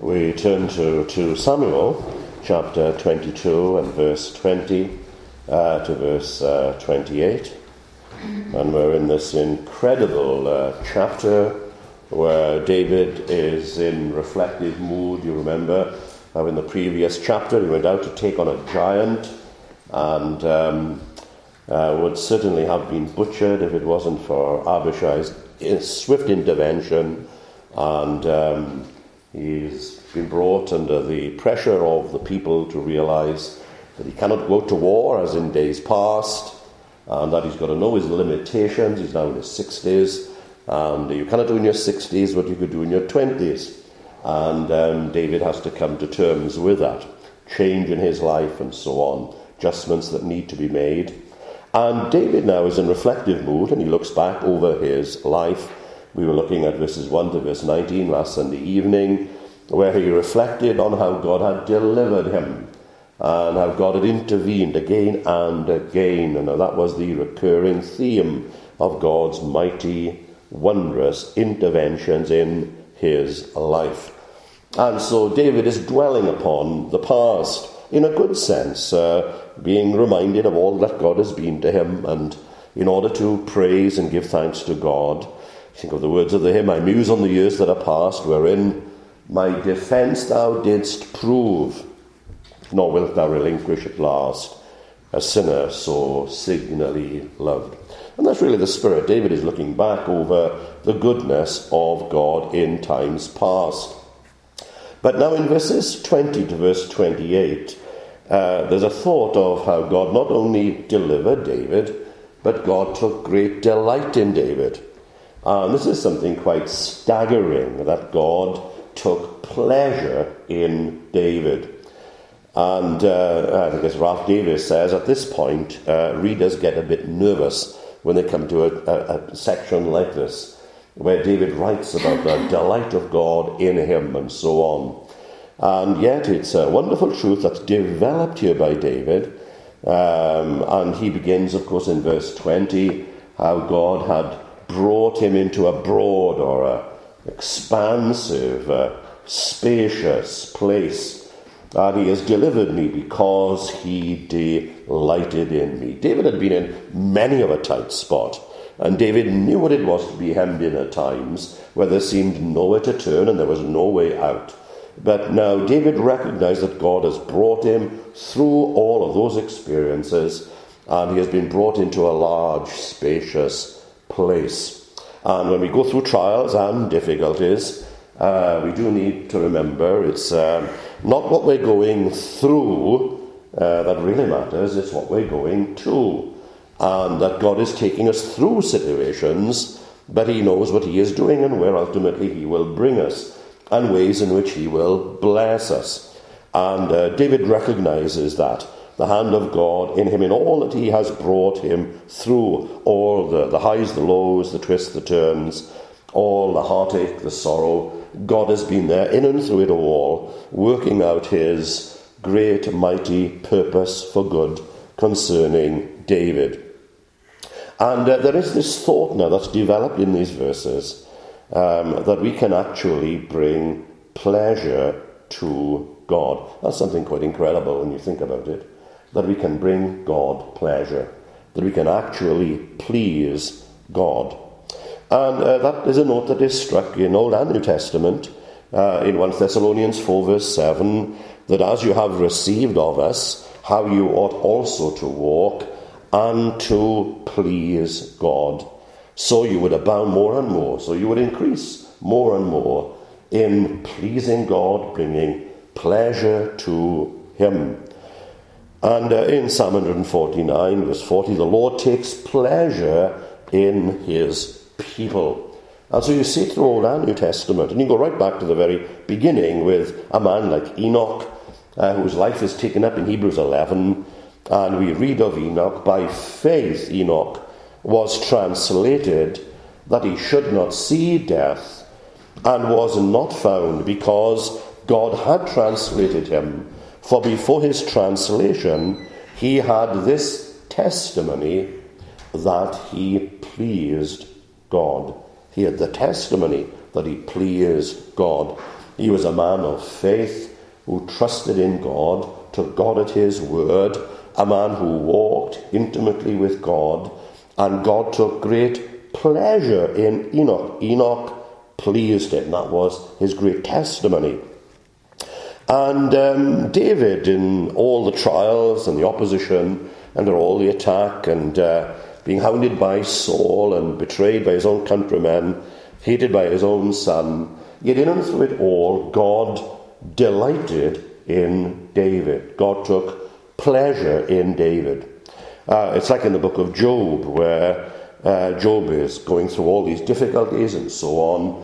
We turn to 2 Samuel, chapter 22 and verse 20 to verse 28. And we're in this incredible chapter where David is in reflective mood. You remember how in the previous chapter he went out to take on a giant and would certainly have been butchered if it wasn't for Abishai's swift intervention. And he's been brought under the pressure of the people to realize that he cannot go to war as in days past, and that he's got to know his limitations. He's now in his 60s, and you cannot do in your 60s what you could do in your 20s. And David has to come to terms with that, change in his life and so on, adjustments that need to be made. And David now is in reflective mood, and he looks back over his life. We were looking at verses 1 to verse 19 last Sunday evening, where he reflected on how God had delivered him and how God had intervened again and again. And that was the recurring theme of God's mighty, wondrous interventions in his life. And so David is dwelling upon the past in a good sense, being reminded of all that God has been to him, and in order to praise and give thanks to God. Think of the words of the hymn, I muse on the years that are past, wherein my defence thou didst prove, nor wilt thou relinquish at last a sinner so signally loved. And that's really the spirit. David is looking back over the goodness of God in times past. But now in verses 20 to verse 28, there's a thought of how God not only delivered David, but God took great delight in David. And this is something quite staggering, that God took pleasure in David. And I think as Ralph Davis says, at this point, readers get a bit nervous when they come to a section like this, where David writes about the delight of God in him and so on. And yet it's a wonderful truth that's developed here by David. And he begins, of course, in verse 20, how God had brought him into a broad or a expansive, spacious place. And he has delivered me because he delighted in me. David had been in many of a tight spot, and David knew what it was to be hemmed in at times, where there seemed nowhere to turn and there was no way out. But now David recognized that God has brought him through all of those experiences, and he has been brought into a large, spacious place. And when we go through trials and difficulties, we do need to remember it's not what we're going through that really matters, it's what we're going to. And that God is taking us through situations, but he knows what he is doing and where ultimately he will bring us, and ways in which he will bless us. And David recognizes that, the hand of God in him, in all that he has brought him through, all the highs, the lows, the twists, the turns, all the heartache, the sorrow. God has been there in and through it all, working out his great, mighty purpose for good concerning David. And there is this thought now that's developed in these verses, that we can actually bring pleasure to God. That's something quite incredible when you think about it, that we can bring God pleasure, that we can actually please God. And that is a note that is struck in Old and New Testament, in 1 Thessalonians 4 verse 7, that as you have received of us, how you ought also to walk and to please God. So you would abound more and more, so you would increase more and more in pleasing God, bringing pleasure to him. And in Psalm 149, verse 40, the Lord takes pleasure in his people. And so you see through Old and New Testament, and you go right back to the very beginning with a man like Enoch, whose life is taken up in Hebrews 11, and we read of Enoch, by faith Enoch was translated that he should not see death, and was not found, because God had translated him. For before his translation, he had this testimony that he pleased God. He had the testimony that he pleased God. He was a man of faith who trusted in God, took God at his word, a man who walked intimately with God, and God took great pleasure in Enoch. Enoch pleased him. That was his great testimony. And David, in all the trials and the opposition, under all the attack, and being hounded by Saul and betrayed by his own countrymen, hated by his own son, yet in and through it all, God delighted in David. God took pleasure in David. It's like in the book of Job, where Job is going through all these difficulties and so on.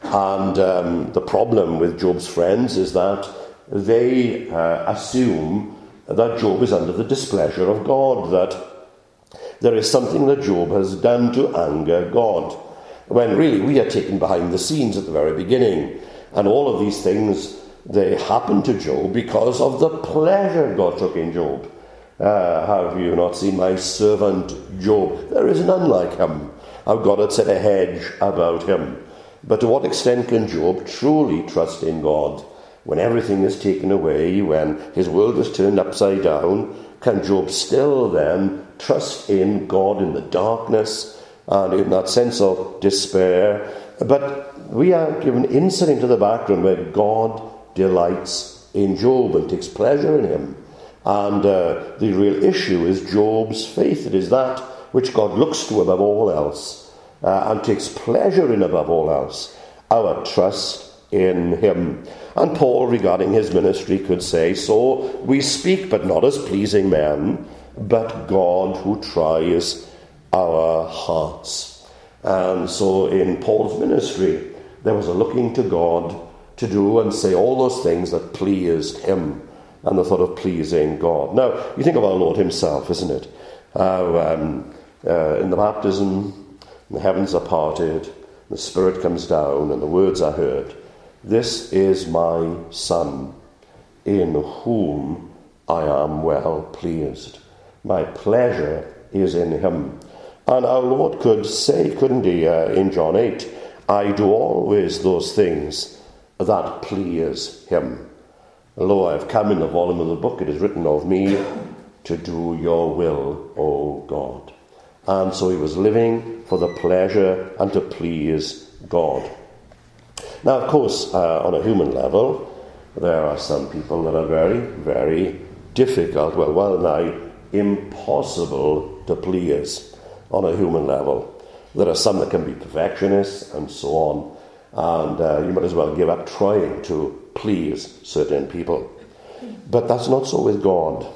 And the problem with Job's friends is that they assume that Job is under the displeasure of God, that there is something that Job has done to anger God, when really we are taken behind the scenes at the very beginning. And all of these things, they happened to Job because of the pleasure God took in Job. Have you not seen my servant Job? There is none like him. How God had set a hedge about him. But to what extent can Job truly trust in God? When everything is taken away, when his world is turned upside down, can Job still then trust in God in the darkness and in that sense of despair? But we are given insight into the background where God delights in Job and takes pleasure in him. And the real issue is Job's faith. It is that which God looks to above all else and takes pleasure in above all else, our trust in him. And Paul, regarding his ministry, could say, so we speak, but not as pleasing men, but God who tries our hearts. And so in Paul's ministry, there was a looking to God to do and say all those things that pleased him, and the thought of pleasing God. Now, you think of our Lord himself, isn't it? In the baptism, the heavens are parted, the Spirit comes down, and the words are heard. This is my Son, in whom I am well pleased. My pleasure is in him. And our Lord could say, couldn't he, in John 8, I do always those things that please him. Lo, I have come in the volume of the book, it is written of me, to do your will, O God. And so he was living for the pleasure and to please God. Now, of course, on a human level, there are some people that are very, very difficult, well nigh impossible to please on a human level. There are some that can be perfectionists and so on, and you might as well give up trying to please certain people. But that's not so with God.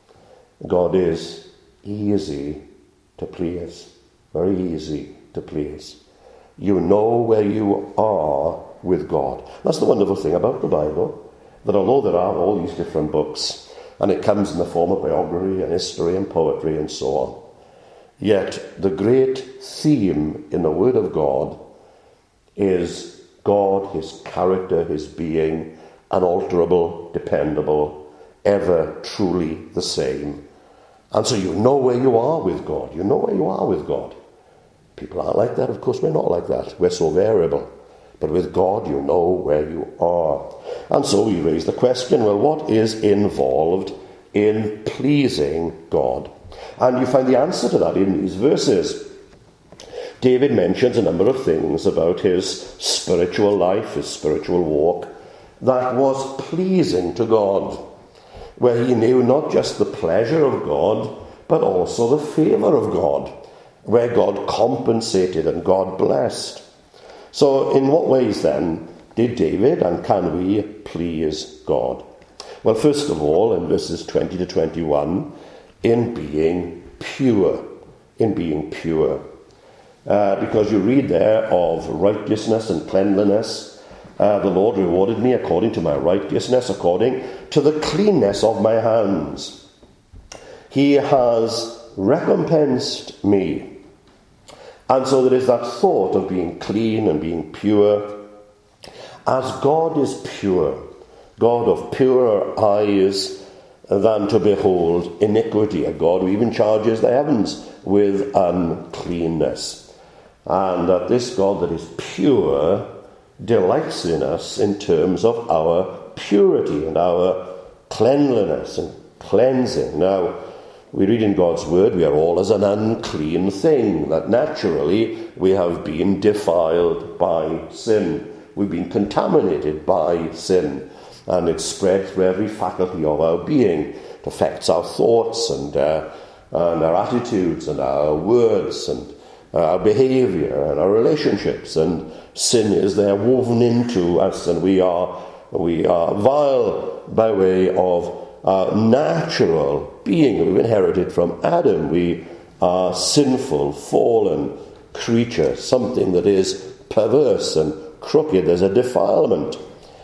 God is easy to please, very easy to please. You know where you are with God. That's the wonderful thing about the Bible, that although there are all these different books, and it comes in the form of biography and history and poetry and so on, yet the great theme in the Word of God is God, his character, his being, unalterable, dependable, ever truly the same. And so you know where you are with God. You know where you are with God. People aren't like that. Of course, we're not like that. We're so variable. But with God, you know where you are. And so we raise the question, well, what is involved in pleasing God? And you find the answer to that in these verses. David mentions a number of things about his spiritual life, his spiritual walk, that was pleasing to God, where he knew not just the pleasure of God, but also the favour of God, where God compensated and God blessed. So in what ways then did David and can we please God? Well, first of all, in verses 20 to 21, in being pure. In being pure. Because you read there of righteousness and cleanliness. The Lord rewarded me according to my righteousness, according to the cleanness of my hands. He has recompensed me. And so there is that thought of being clean and being pure. As God is pure, God of purer eyes than to behold iniquity, a God who even charges the heavens with uncleanness. And that this God that is pure delights in us in terms of our purity and our cleanliness and cleansing. Now, we read in God's word, we are all as an unclean thing, that naturally we have been defiled by sin. We've been contaminated by sin, and it's spread through every faculty of our being. It affects our thoughts and our attitudes and our words and our behavior and our relationships, and sin is there woven into us, and we are vile by way of our natural being. We've inherited from Adam. We are sinful, fallen creatures, something that is perverse and crooked. There's a defilement.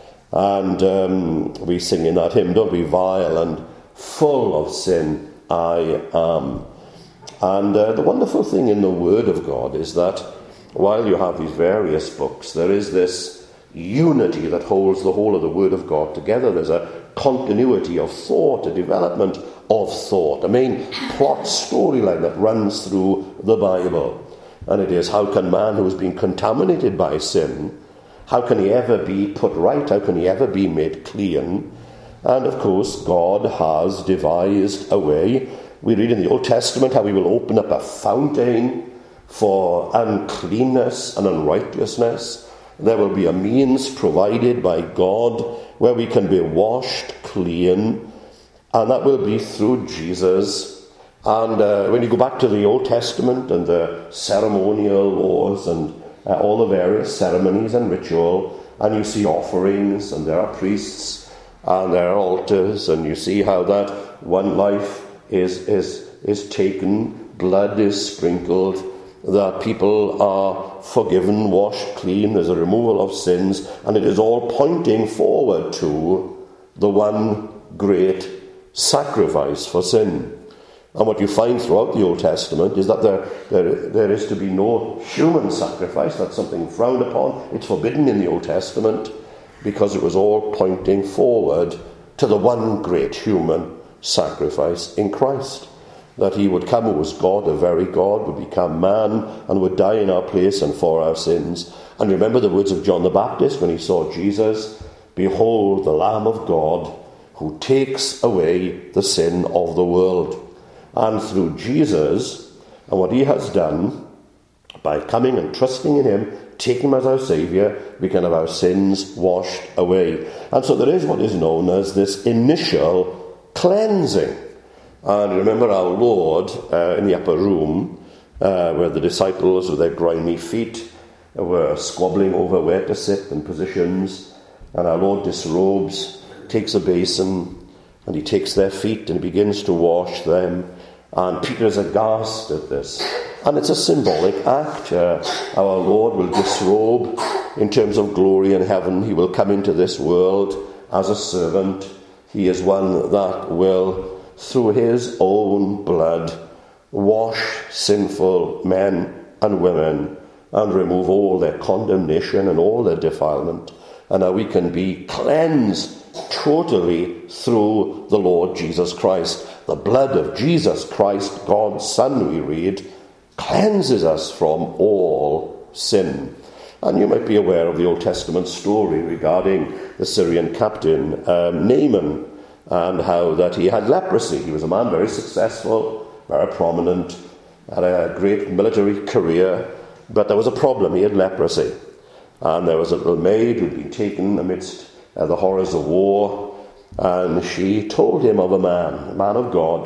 And we sing in that hymn, don't be vile and full of sin I am. And the wonderful thing in the Word of God is that while you have these various books, there is this unity that holds the whole of the Word of God together. There's a continuity of thought, a development of thought, a main plot storyline that runs through the Bible. And it is, how can man who has been contaminated by sin, how can he ever be put right? How can he ever be made clean? And of course, God has devised a way. We read in the Old Testament how he will open up a fountain for uncleanness and unrighteousness. There will be a means provided by God where we can be washed clean, and that will be through Jesus. And when you go back to the Old Testament and the ceremonial laws and all the various ceremonies and ritual, and you see offerings, and there are priests, and there are altars, and you see how that one life is taken, blood is sprinkled, that people are forgiven, washed clean, there's a removal of sins, and it is all pointing forward to the one great sacrifice for sin. And what you find throughout the Old Testament is that there is to be no human sacrifice. That's something frowned upon. It's forbidden in the Old Testament because it was all pointing forward to the one great human sacrifice in Christ. That he would come who was God, a very God, would become man and would die in our place and for our sins. And remember the words of John the Baptist when he saw Jesus, "Behold the Lamb of God who takes away the sin of the world." And through Jesus and what he has done, by coming and trusting in him, taking him as our Saviour, we can have our sins washed away. And so there is what is known as this initial cleansing. And remember our Lord in the upper room, where the disciples with their grimy feet were squabbling over where to sit and positions, and our Lord disrobes, takes a basin, and he takes their feet and he begins to wash them. And Peter is aghast at this. And it's a symbolic act. Our Lord will disrobe in terms of glory in heaven. He will come into this world as a servant. He is one that will, through his own blood, wash sinful men and women and remove all their condemnation and all their defilement. And now we can be cleansed totally through the Lord Jesus Christ. The blood of Jesus Christ, God's Son, we read, cleanses us from all sin. And you might be aware of the Old Testament story regarding the Syrian captain, Naaman, and how that he had leprosy. He was a man very successful, very prominent, had a great military career, but there was a problem. He had leprosy. And there was a little maid who'd been taken amidst the horrors of war, and she told him of a man of God,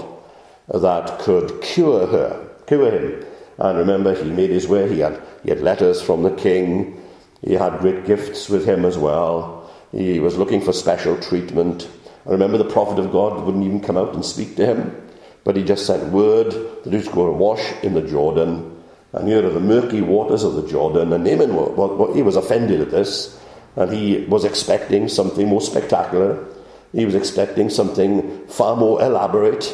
that could cure him. And remember, he made his way. He had letters from the king. He had great gifts with him as well. He was looking for special treatment. I remember the prophet of God wouldn't even come out and speak to him, but he just sent word that he was going to wash in the Jordan. And here are the murky waters of the Jordan. And Naaman, he was offended at this, and he was expecting something more spectacular. He was expecting something far more elaborate,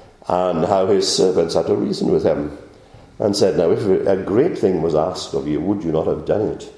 and how his servants had to reason with him and said, "Now, if a great thing was asked of you, would you not have done it?"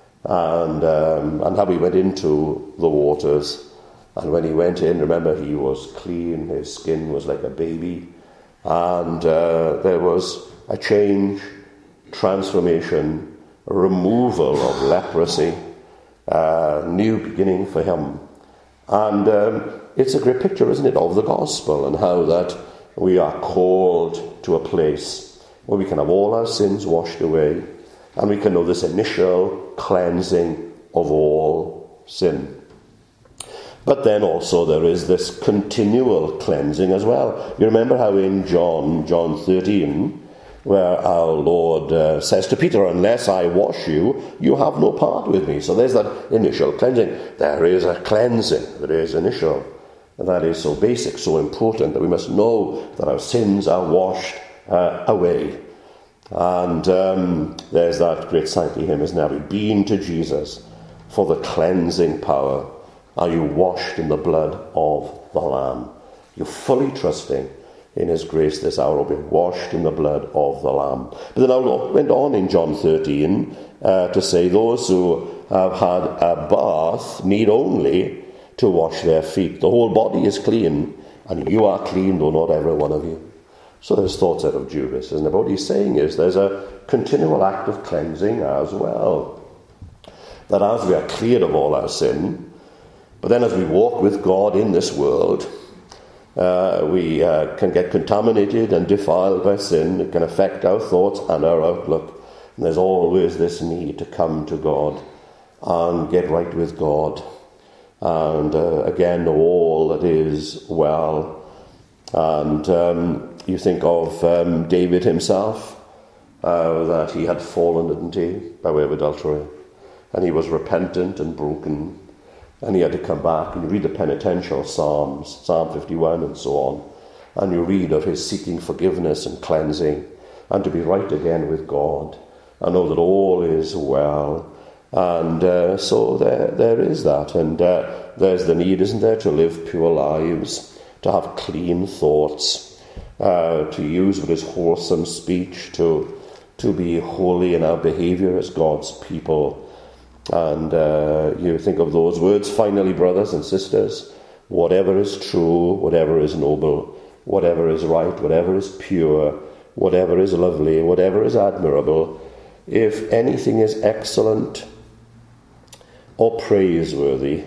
And how he went into the waters. And when he went in, remember, he was clean, his skin was like a baby, and there was a change, transformation, a removal of leprosy, new beginning for him. And it's a great picture, isn't it, of the gospel, and how that we are called to a place where we can have all our sins washed away, and we can know this initial cleansing of all sin. But then also there is this continual cleansing as well. You remember how in John 13, where our Lord says to Peter, unless I wash you, you have no part with me. So there's that initial cleansing. There is a cleansing that is initial. And that is so basic, so important, that we must know that our sins are washed away. And there's that great saintly hymn, isn't there? Have you been to Jesus for the cleansing power? Are you washed in the blood of the Lamb? You're fully trusting in his grace this hour, will be washed in the blood of the Lamb. But then our Lord went on in John 13 to say those who have had a bath need only to wash their feet. The whole body is clean, and you are clean, though not every one of you. So there's thoughts out of Judas, isn't it? What he's saying is there's a continual act of cleansing as well. That as we are cleared of all our sin, but then as we walk with God in this world, we can get contaminated and defiled by sin. It can affect our thoughts and our outlook. And there's always this need to come to God and get right with God. And again, know all that is well. And you think of David himself, that he had fallen, didn't he, by way of adultery. And he was repentant and broken. And he had to come back, and you read the penitential Psalms, Psalm 51 and so on, and you read of his seeking forgiveness and cleansing, and to be right again with God, and know that all is well. And so there is that, and there's the need, isn't there, to live pure lives, to have clean thoughts, to use what is wholesome speech, to be holy in our behaviour as God's people. And you think of those words, finally, brothers and sisters, whatever is true, whatever is noble, whatever is right, whatever is pure, whatever is lovely, whatever is admirable, if anything is excellent or praiseworthy,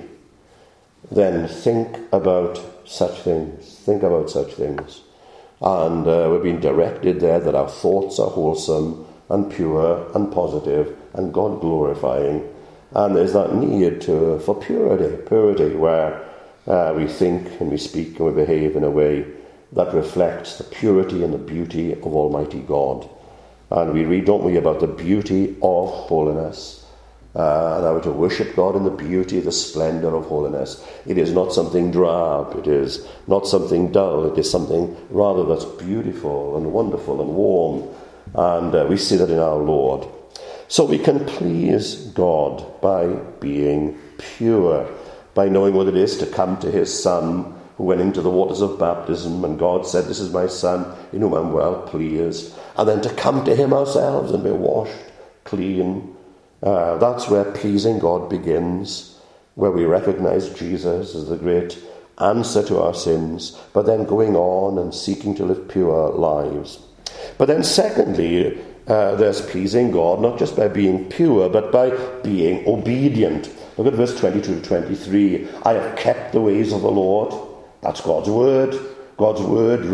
then think about such things. Think about such things. And we're being directed there that our thoughts are wholesome and pure and positive and God-glorifying. And there's that need for purity, where we think and we speak and we behave in a way that reflects the purity and the beauty of Almighty God. And we read, don't we, about the beauty of holiness, and how to worship God in the beauty, the splendour of holiness. It is not something drab, it is not something dull, it is something rather that's beautiful and wonderful and warm. And we see that in our Lord. So we can please God by being pure, by knowing what it is to come to his Son, who went into the waters of baptism, and God said, this is my Son, in whom I'm well pleased. And then to come to him ourselves and be washed clean. That's where pleasing God begins, where we recognize Jesus as the great answer to our sins, but then going on and seeking to live pure lives. But then secondly, there's pleasing God, not just by being pure, but by being obedient. Look at verse 22 to 23. I have kept the ways of the Lord. That's God's word. God's word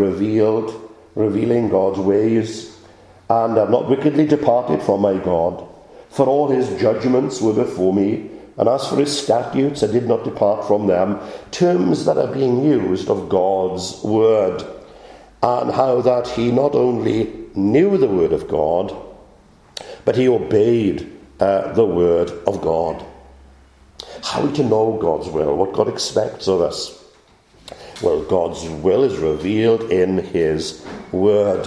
revealing God's ways. And have not wickedly departed from my God. For all his judgments were before me. And as for his statutes, I did not depart from them. Terms that are being used of God's word. And how that he not only knew the word of God, but he obeyed the word of God. How are we to know God's will, what God expects of us? Well, God's will is revealed in his word.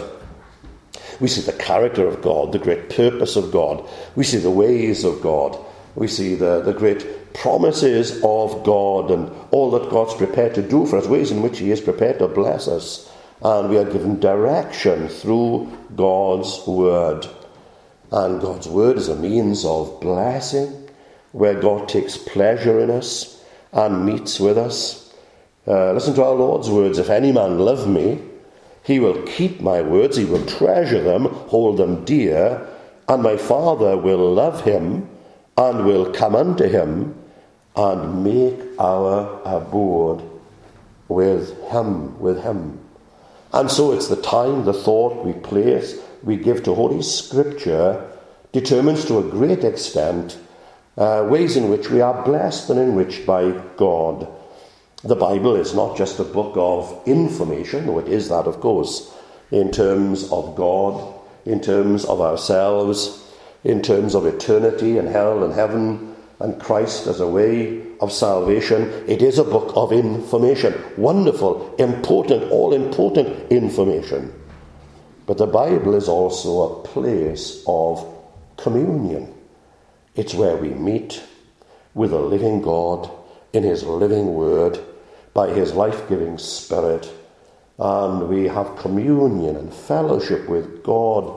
We see the character of God, the great purpose of God. We see the ways of God. We see the great promises of God and all that God's prepared to do for us, ways in which he is prepared to bless us. And we are given direction through God's word. And God's word is a means of blessing, where God takes pleasure in us and meets with us. Listen to our Lord's words. If any man love me, he will keep my words, he will treasure them, hold them dear, and my Father will love him, and will come unto him and make our abode with him. And so it's the time, the thought we give to Holy Scripture determines to a great extent ways in which we are blessed and enriched by God. The Bible is not just a book of information, though it is that, of course, in terms of God, in terms of ourselves, in terms of eternity and hell and heaven and Christ as a way of salvation. It is a book of information. Wonderful, important, all-important information. But the Bible is also a place of communion. It's where we meet with the living God in his living word by his life-giving Spirit, and we have communion and fellowship with God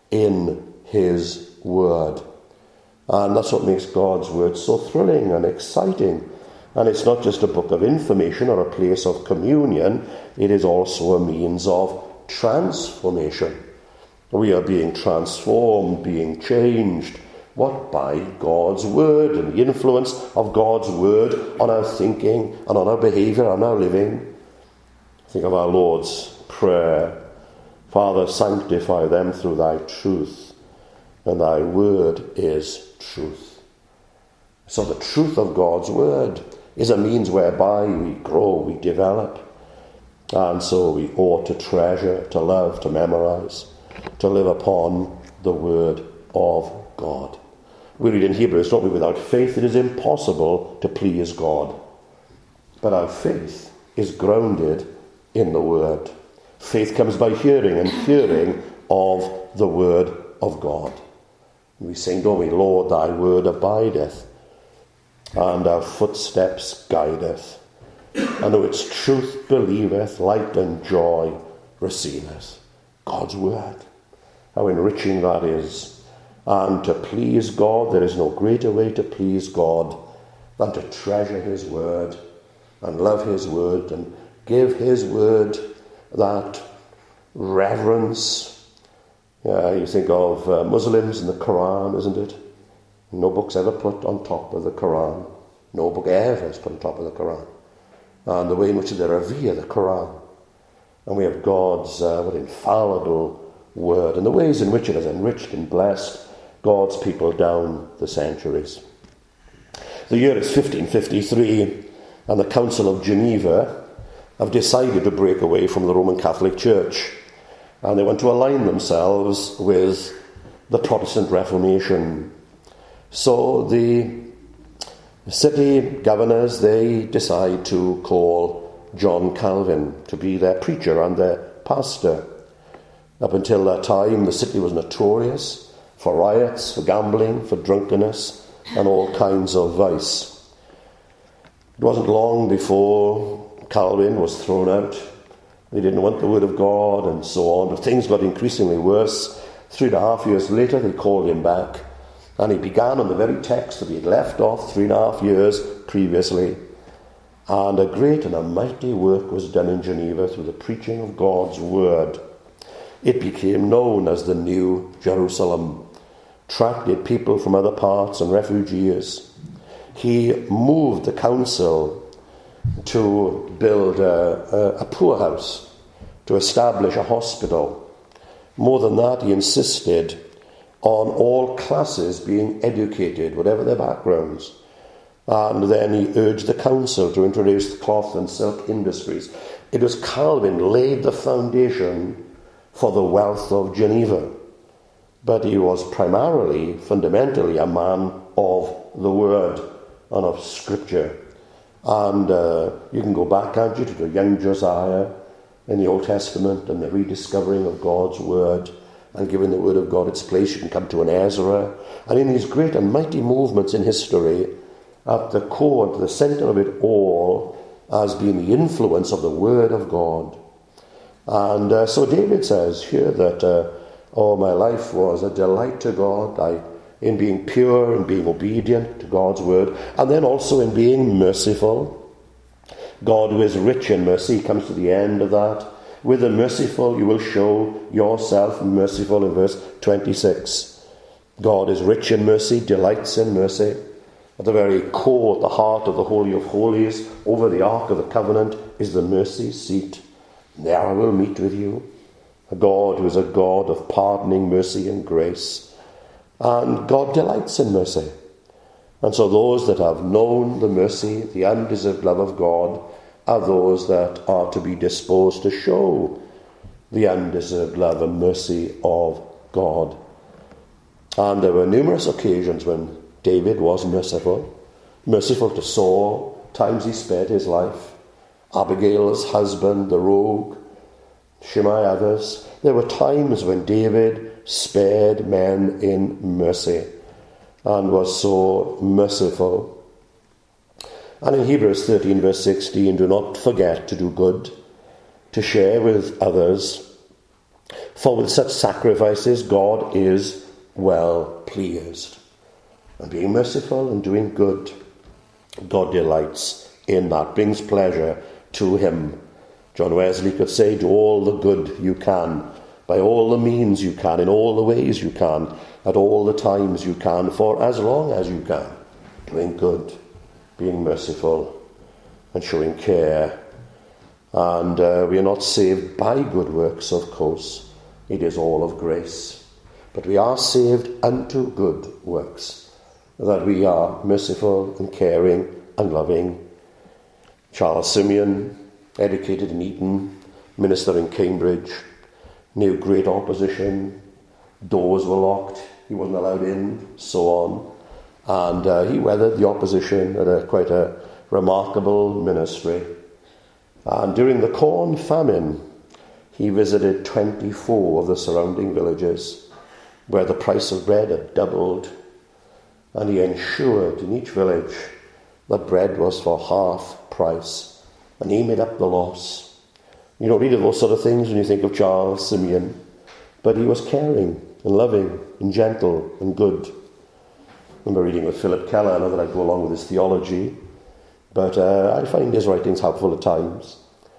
in his word. And that's what makes God's word so thrilling and exciting. And it's not just a book of information or a place of communion, it is also a means of transformation. We are being transformed, being changed. What? By God's word and the influence of God's word on our thinking and on our behaviour, on our living. Think of our Lord's Prayer. Father, sanctify them through thy truth, and thy word is truth. So the truth of God's word is a means whereby we grow, we develop. And so we ought to treasure, to love, to memorize, to live upon the word of God. We read in Hebrews, don't we, without faith it is impossible to please God. But our faith is grounded in the word. Faith comes by hearing, and hearing of the word of God. We sing, don't we, Lord, thy word abideth, and our footsteps guideth. And though its truth believeth, light and joy receiveth. God's word. How enriching that is. And to please God, there is no greater way to please God than to treasure his word and love his word and give his word that reverence. You think of Muslims and the Quran, isn't it? No book's ever put on top of the Quran. No book ever is put on top of the Quran. And the way in which they revere the Quran. And we have God's infallible word, and the ways in which it has enriched and blessed God's people down the centuries. The year is 1553, and the Council of Geneva have decided to break away from the Roman Catholic Church, and they want to align themselves with the Protestant Reformation. So the city governors, they decide to call John Calvin to be their preacher and their pastor. Up until that time, the city was notorious for riots, for gambling, for drunkenness, and all kinds of vice. It wasn't long before Calvin was thrown out. They didn't want the word of God, and so on. But things got increasingly worse. 3.5 years later, they called him back, and he began on the very text that he had left off 3.5 years previously. And a great and a mighty work was done in Geneva through the preaching of God's word. It became known as the New Jerusalem, attracted people from other parts and refugees. He moved the council to build a poorhouse, to establish a hospital. More than that, he insisted on all classes being educated, whatever their backgrounds. And then he urged the council to introduce the cloth and silk industries. It was Calvin laid the foundation for the wealth of Geneva. But he was primarily, fundamentally, a man of the word and of Scripture. And you can go back, can't you, to young Josiah in the Old Testament and the rediscovering of God's word and giving the word of God its place. You can come to an Ezra. And in these great and mighty movements in history, at the core, at the centre of it all, has been the influence of the word of God. And so David says here that all my life was a delight to God, in being pure and being obedient to God's word, and then also in being merciful. God, who is rich in mercy, comes to the end of that. With the merciful you will show yourself merciful in verse 26. God is rich in mercy, delights in mercy. At the very core, at the heart of the Holy of Holies, over the Ark of the Covenant, is the mercy seat. There I will meet with you. A God who is a God of pardoning mercy and grace. And God delights in mercy. And so those that have known the mercy, the undeserved love of God, are those that are to be disposed to show the undeserved love and mercy of God. And there were numerous occasions when David was merciful to Saul, times he spared his life, Abigail's husband, the rogue, Shimei, others. There were times when David spared men in mercy and was so merciful. And in Hebrews 13 verse 16, do not forget to do good, to share with others, for with such sacrifices God is well pleased. And being merciful and doing good, God delights in that, brings pleasure to him. John Wesley could say, do all the good you can, by all the means you can, in all the ways you can, at all the times you can, for as long as you can, doing good, being merciful, and showing care. And we are not saved by good works, of course. It is all of grace. But we are saved unto good works, that we are merciful and caring and loving. Charles Simeon, educated in Eton, minister in Cambridge, knew great opposition, doors were locked, he wasn't allowed in, so on. And he weathered the opposition at quite a remarkable ministry. And during the corn famine, he visited 24 of the surrounding villages where the price of bread had doubled, and he ensured in each village that bread was for half price, and he made up the loss. You don't read of those sort of things when you think of Charles Simeon, but he was caring and loving and gentle and good. I remember reading with Philip Keller, not that I go along with his theology, but I find his writings helpful at times.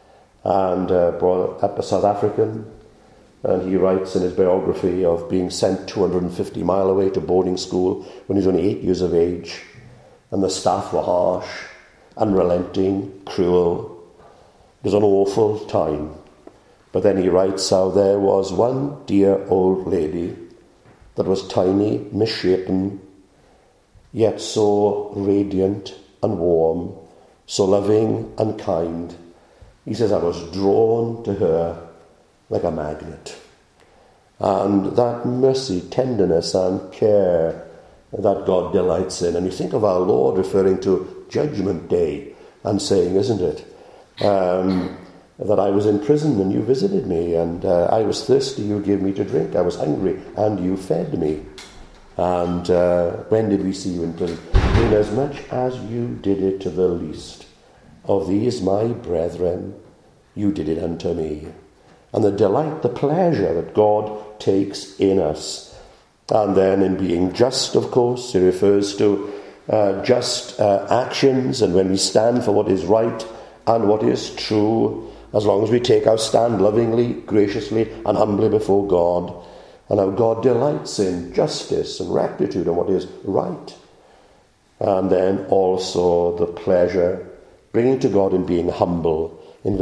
And brought up a South African, and he writes in his biography of being sent 250 miles away to boarding school when he was only 8 years of age, and the staff were harsh, unrelenting, cruel. It was an awful time. But then he writes how there was one dear old lady that was tiny, misshapen, yet so radiant and warm, so loving and kind. He says, I was drawn to her like a magnet. And that mercy, tenderness and care that God delights in. And you think of our Lord referring to Judgment Day and saying, isn't it, that I was in prison and you visited me, and I was thirsty, you gave me to drink, I was hungry and you fed me. And when did we see you in prison? Inasmuch as you did it to the least of these my brethren, you did it unto me. And the delight, the pleasure that God takes in us. And then in being just, of course, he refers to just actions, and when we stand for what is right and what is true, as long as we take our stand lovingly, graciously and humbly before God, and how God delights in justice and rectitude and what is right. And then also the pleasure, bringing to God in being humble, in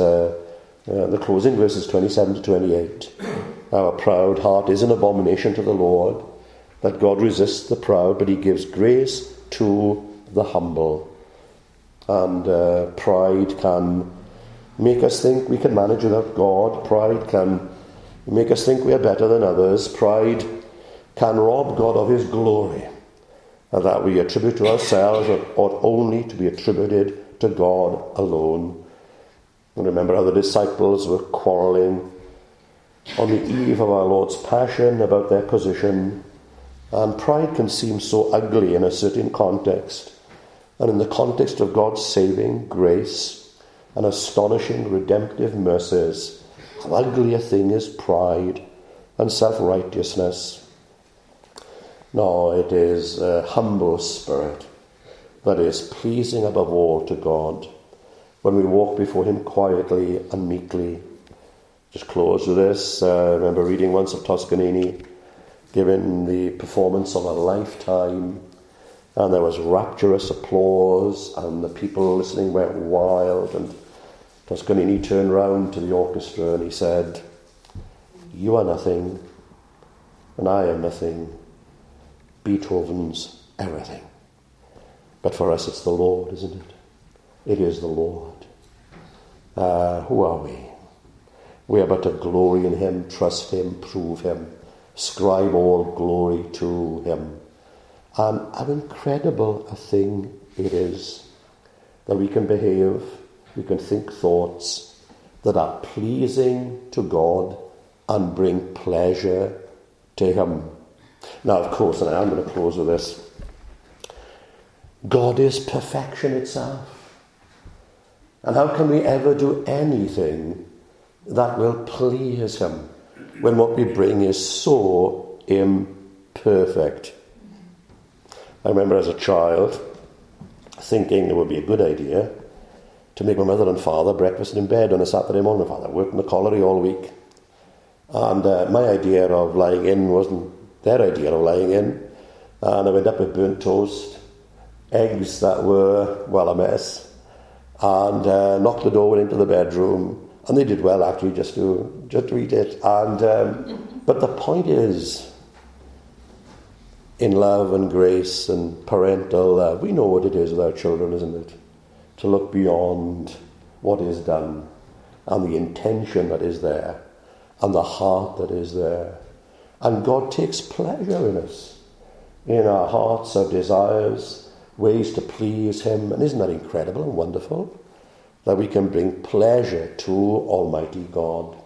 the closing verses 27 to 28. Our proud heart is an abomination to the Lord, that God resists the proud, but he gives grace to the humble. And pride can make us think we can manage without God. Pride can make us think we are better than others. Pride can rob God of his glory, and that we attribute to ourselves ought only to be attributed to God alone. And remember how the disciples were quarrelling on the eve of our Lord's passion about their position. And pride can seem so ugly in a certain context. And in the context of God's saving grace and astonishing redemptive mercies, how ugly a thing is pride and self-righteousness. No, it is a humble spirit that is pleasing above all to God, when we walk before him quietly and meekly. Just close with this. I remember reading once of Toscanini, giving the performance of a lifetime, and there was rapturous applause, and the people listening went wild, and Toscanini turned round to the orchestra and he said, "You are nothing, and I am nothing. Beethoven's everything." But for us it's the Lord, isn't it? It is the Lord. Who are we? We are but to glory in him, trust him, prove him, ascribe all glory to him. And how incredible a thing it is that we can behave, we can think thoughts that are pleasing to God and bring pleasure to him. Now, of course, and I'm going to close with this, God is perfection itself. And how can we ever do anything that will please him when what we bring is so imperfect? I remember as a child thinking it would be a good idea to make my mother and father breakfast in bed on a Saturday morning. My father worked in the colliery all week. And my idea of lying in wasn't their idea of lying in. And I went up with burnt toast, eggs that were, well, a mess, and knocked the door, went into the bedroom, and they did well actually just to eat it. And but the point is, in love and grace and parental love, we know what it is with our children, isn't it? To look beyond what is done, and the intention that is there, and the heart that is there. And God takes pleasure in us, in our hearts, our desires, ways to please him. And isn't that incredible and wonderful? That we can bring pleasure to Almighty God.